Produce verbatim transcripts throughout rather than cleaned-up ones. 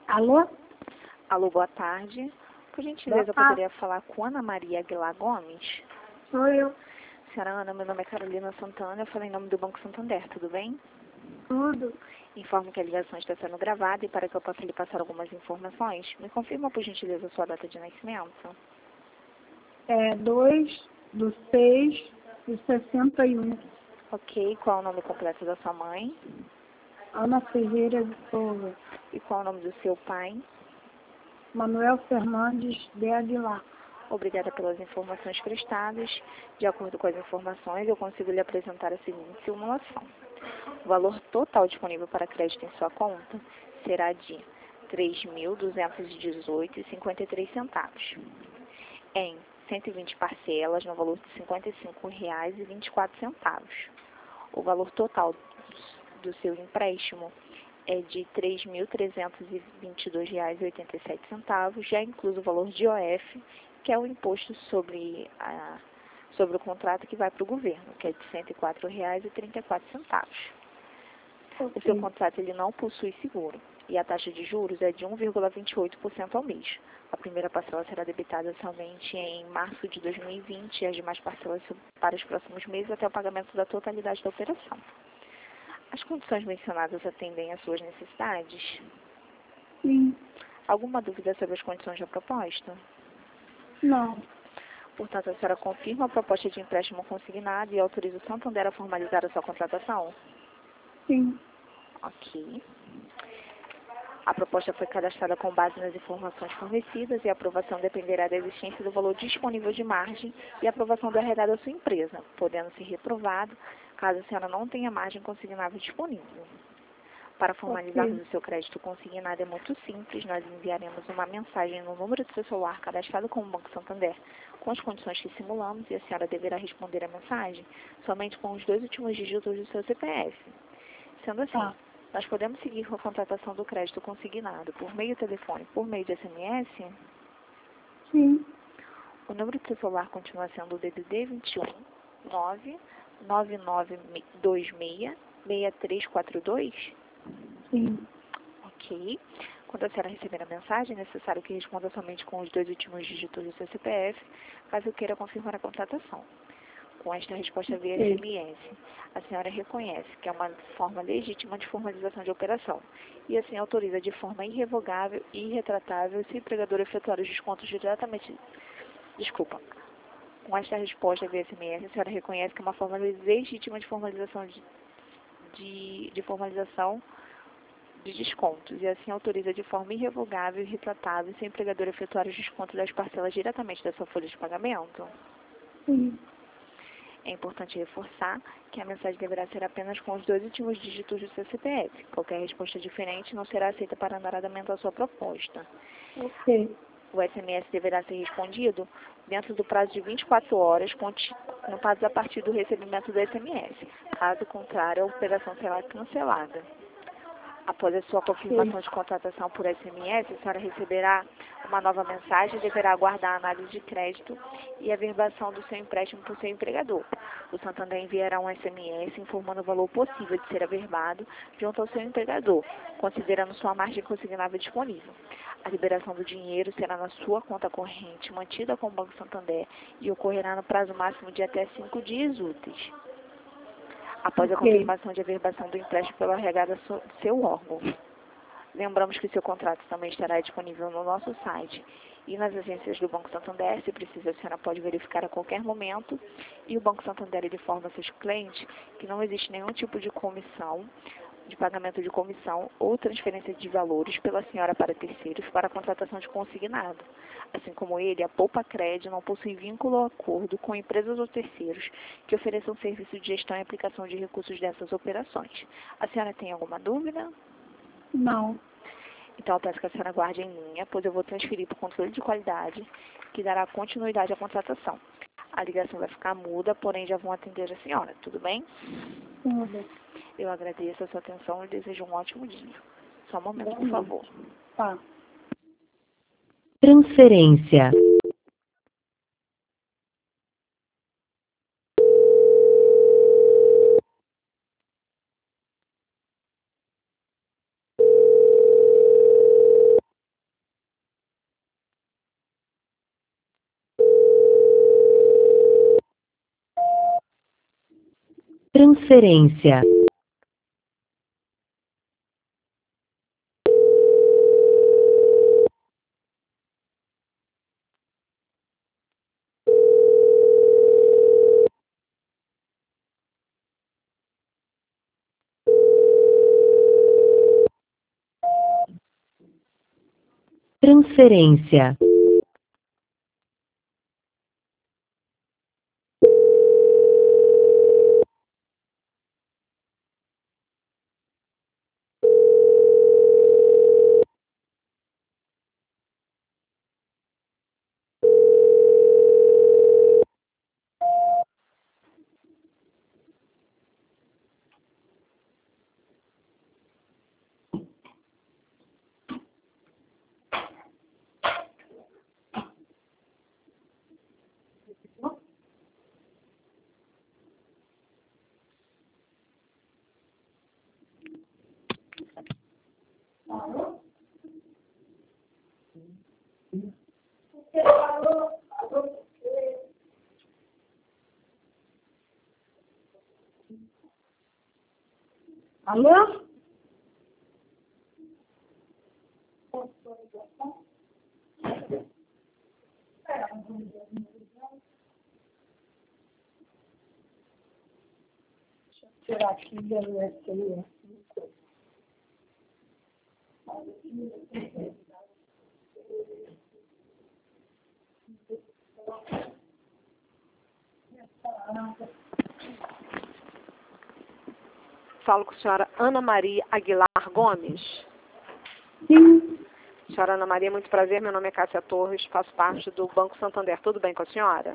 Alô? Alô, boa tarde. Por gentileza, eu Boa poderia falar com Ana Maria Aguilar Gomes? Sou eu. Senhora Ana, meu nome é Carolina Santana, eu falo em nome do Banco Santander, tudo bem? Tudo. Informo que a ligação está sendo gravada e para que eu possa lhe passar algumas informações, me confirma, por gentileza, a sua data de nascimento. É dois do seis de sessenta e um. Ok, qual é o nome completo da sua mãe? Ana Ferreira de Souza. E qual é o nome do seu pai? Manuel Fernandes de Aguilar. Obrigada pelas informações prestadas. De acordo com as informações, eu consigo lhe apresentar a seguinte simulação. O valor total disponível para crédito em sua conta será de três mil duzentos e dezoito reais e cinquenta e três centavos, em cento e vinte parcelas no valor de cinquenta e cinco reais e vinte e quatro centavos. O valor total do seu empréstimo é de três mil trezentos e vinte e dois reais e oitenta e sete centavos, já incluso o valor de I O F, que é o imposto sobre, a, sobre o contrato que vai para o governo, que é de cento e quatro reais e trinta e quatro centavos. O seu contrato ele não possui seguro e a taxa de juros é de um vírgula vinte e oito por cento ao mês. A primeira parcela será debitada somente em março de dois mil e vinte e as demais parcelas para os próximos meses até o pagamento da totalidade da operação. As condições mencionadas atendem às suas necessidades? Sim. Alguma dúvida sobre as condições da proposta? Não. Portanto, a senhora confirma a proposta de empréstimo consignado e autoriza o Santander a formalizar a sua contratação? Sim. Ok. A proposta foi cadastrada com base nas informações fornecidas e a aprovação dependerá da existência do valor disponível de margem e a aprovação do arrecadado da sua empresa, podendo ser reprovado caso a senhora não tenha margem consignável disponível. Para formalizarmos Ok. o seu crédito consignado é muito simples, nós enviaremos uma mensagem no número do seu celular cadastrado com o Banco Santander, com as condições que simulamos, e a senhora deverá responder a mensagem somente com os dois últimos dígitos do seu C P F. Sendo assim, Tá. nós podemos seguir com a contratação do crédito consignado por meio telefone, por meio de S M S? Sim. O número do seu celular continua sendo o D D D vinte e um, nove nove nove dois seis, seis três quatro dois? Sim. Ok. Quando a senhora receber a mensagem, é necessário que responda somente com os dois últimos dígitos do seu C P F, caso queira confirmar a contratação. Com esta resposta via Ok. S M S, a senhora reconhece que é uma forma legítima de formalização de operação e assim autoriza de forma irrevogável e irretratável se o empregador efetuar os descontos diretamente... Desculpa. Com esta resposta via S M S, a senhora reconhece que é uma forma legítima de formalização de, de, de formalização de descontos e assim autoriza de forma irrevogável e irretratável se o empregador efetuar os descontos das parcelas diretamente da sua folha de pagamento. Sim. É importante reforçar que a mensagem deverá ser apenas com os dois últimos dígitos do seu C P F. Qualquer resposta diferente não será aceita para andamento da sua proposta. Ok. O S M S deverá ser respondido dentro do prazo de vinte e quatro horas, contados a partir do recebimento do S M S. Caso contrário, a operação será cancelada. Após a sua confirmação de contratação por S M S, a senhora receberá uma nova mensagem e deverá aguardar a análise de crédito e a averbação do seu empréstimo por seu empregador. O Santander enviará um S M S informando o valor possível de ser averbado junto ao seu empregador, considerando sua margem consignável disponível. A liberação do dinheiro será na sua conta corrente, mantida com o Banco Santander, e ocorrerá no prazo máximo de até cinco dias úteis, após a Ok. confirmação de averbação do empréstimo pela regada do seu órgão. Lembramos que seu contrato também estará disponível no nosso site e nas agências do Banco Santander. Se precisa, a senhora pode verificar a qualquer momento. E o Banco Santander ele informa seus clientes que não existe nenhum tipo de comissão, de pagamento de comissão ou transferência de valores pela senhora para terceiros para a contratação de consignado. Assim como ele, a Poupa Cred não possui vínculo ou acordo com empresas ou terceiros que ofereçam serviço de gestão e aplicação de recursos dessas operações. A senhora tem alguma dúvida? Não. Então, eu peço que a senhora guarde em linha, pois eu vou transferir para o controle de qualidade, que dará continuidade à contratação. A ligação vai ficar muda, porém já vão atender a senhora, tudo bem? Tudo. Eu agradeço a sua atenção e desejo um ótimo dia. Só um momento, por Bom. favor. Tá. Transferência. Transferência. Transferência. Alô? Deixa eu tirar aqui do S M S. Falo com a senhora Ana Maria Aguilar Gomes. Sim, Senhora Ana Maria, muito prazer. Meu nome é Cássia Torres, faço parte do Banco Santander. Tudo bem com a senhora?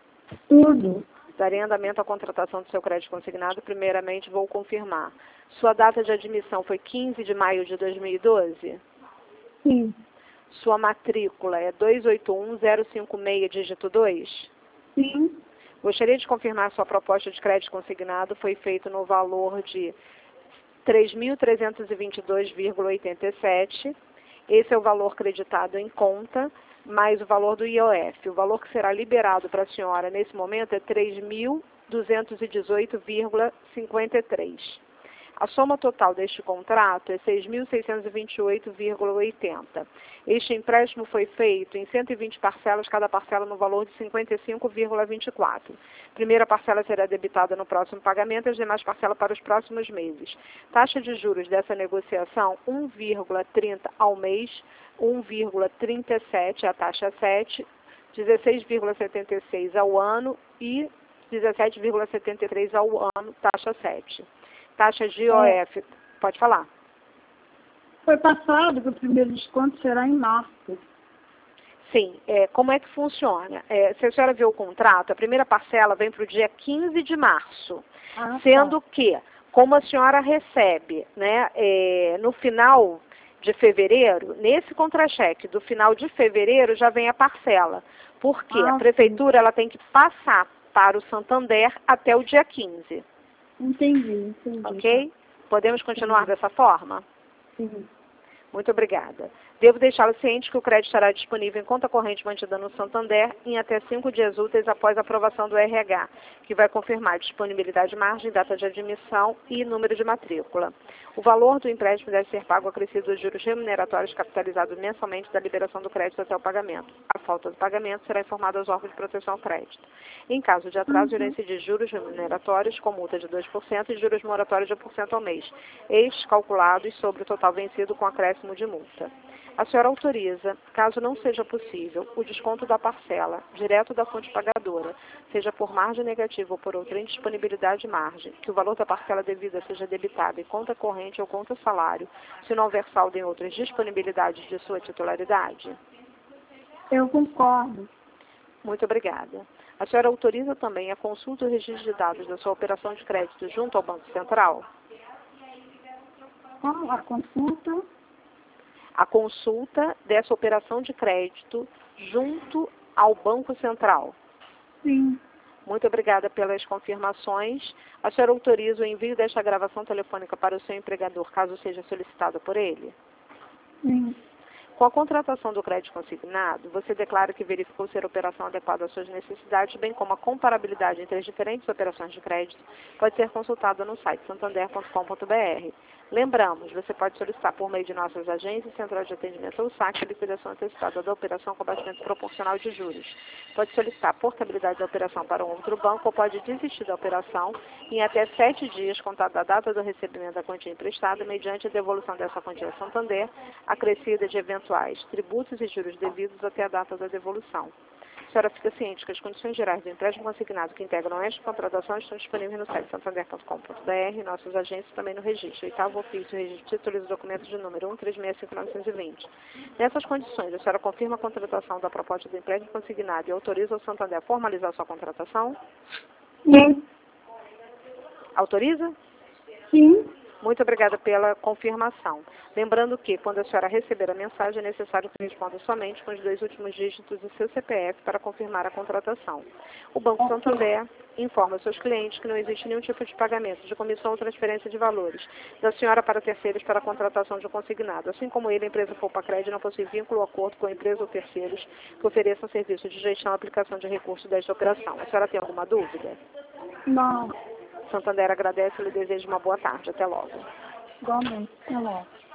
tudo. Darei andamento à contratação do seu crédito consignado. Primeiramente, vou confirmar. Sua data de admissão foi quinze de maio de dois mil e doze? Sim, Sua matrícula é dois oito um zero cinco seis, dígito dois? sim, Gostaria de confirmar sua proposta de crédito consignado foi feita no valor de três mil trezentos e vinte e dois vírgula oitenta e sete. Esse é o valor creditado em conta, mais o valor do I O F. O valor que será liberado para a senhora nesse momento é três mil duzentos e dezoito vírgula cinquenta e três. A soma total deste contrato é seis mil seiscentos e vinte e oito vírgula oitenta. Este empréstimo foi feito em cento e vinte parcelas, cada parcela no valor de cinquenta e cinco vírgula vinte e quatro. Primeira parcela será debitada no próximo pagamento e as demais parcelas para os próximos meses. Taxa de juros dessa negociação, um vírgula trinta ao mês, um vírgula trinta e sete a taxa sete, dezesseis vírgula setenta e seis ao ano e dezessete vírgula setenta e três ao ano, taxa sete. Taxa de I O F, pode falar. foi passado que o primeiro desconto será em março. Sim, é, como é que funciona? É, se a senhora vê o contrato, a primeira parcela vem para o dia quinze de março, Ah, sendo tá. que, como a senhora recebe, né, é, no final de fevereiro, nesse contra-cheque do final de fevereiro já vem a parcela, porque Ah, a prefeitura ela tem que passar para o Santander até o dia quinze. Entendi, entendi. Ok? Podemos continuar Sim. dessa forma? Sim. Muito obrigada. Devo deixá-lo ciente que o crédito estará disponível em conta corrente mantida no Santander em até cinco dias úteis após a aprovação do R H, que vai confirmar disponibilidade de margem, data de admissão e número de matrícula. O valor do empréstimo deve ser pago acrescido dos juros remuneratórios capitalizados mensalmente da liberação do crédito até o pagamento. A falta do pagamento será informada aos órgãos de proteção ao crédito. Em caso de atraso, irão incidir juros remuneratórios com multa de dois por cento e juros moratórios de um por cento ao mês, estes calculados sobre o total vencido com acréscimo de multa. A senhora autoriza, caso não seja possível, o desconto da parcela, direto da fonte pagadora, seja por margem negativa ou por outra indisponibilidade de margem, que o valor da parcela devida seja debitado em conta corrente ou conta salário, se não houver saldo em outras disponibilidades de sua titularidade? Eu concordo. Muito obrigada. A senhora autoriza também a consulta do registro de dados da sua operação de crédito junto ao Banco Central? Ah, a consulta. A consulta dessa operação de crédito junto ao Banco Central? Sim. Muito obrigada pelas confirmações. A senhora autoriza o envio desta gravação telefônica para o seu empregador, caso seja solicitado por ele? Sim. Com a contratação do crédito consignado, você declara que verificou ser a operação adequada às suas necessidades, bem como a comparabilidade entre as diferentes operações de crédito, pode ser consultada no site santander ponto com ponto br. Lembramos, você pode solicitar por meio de nossas agências, central de atendimento ou saque, a liquidação antecipada da operação com abatimento proporcional de juros. Pode solicitar a portabilidade da operação para um outro banco ou pode desistir da operação em até sete dias, contado da data do recebimento da quantia emprestada, mediante a devolução dessa quantia a Santander, acrescida de eventuais tributos e juros devidos até a data da devolução. A senhora fica ciente que as condições gerais do empréstimo consignado que integram esta contratação estão disponíveis no site santander ponto com ponto br e nossas agências também no registro. Oitavo ofício, registro de títulos e documentos de número um três seis cinco nove dois zero. Nessas condições, a senhora confirma a contratação da proposta do empréstimo consignado e autoriza o Santander a formalizar sua contratação? Sim. Autoriza? Sim. Muito obrigada pela confirmação. Lembrando que, quando a senhora receber a mensagem, é necessário que responda somente com os dois últimos dígitos do seu C P F para confirmar a contratação. O Banco Santander informa aos seus clientes que não existe nenhum tipo de pagamento de comissão ou transferência de valores da senhora para terceiros para a contratação de um consignado. Assim como ele, a empresa Poupa-Crédito não possui vínculo ou acordo com a empresa ou terceiros que ofereçam serviço de gestão e aplicação de recursos desta operação. A senhora tem alguma dúvida? Não. Santander agradece e lhe deseja uma boa tarde. Até logo. Igualmente. Até logo.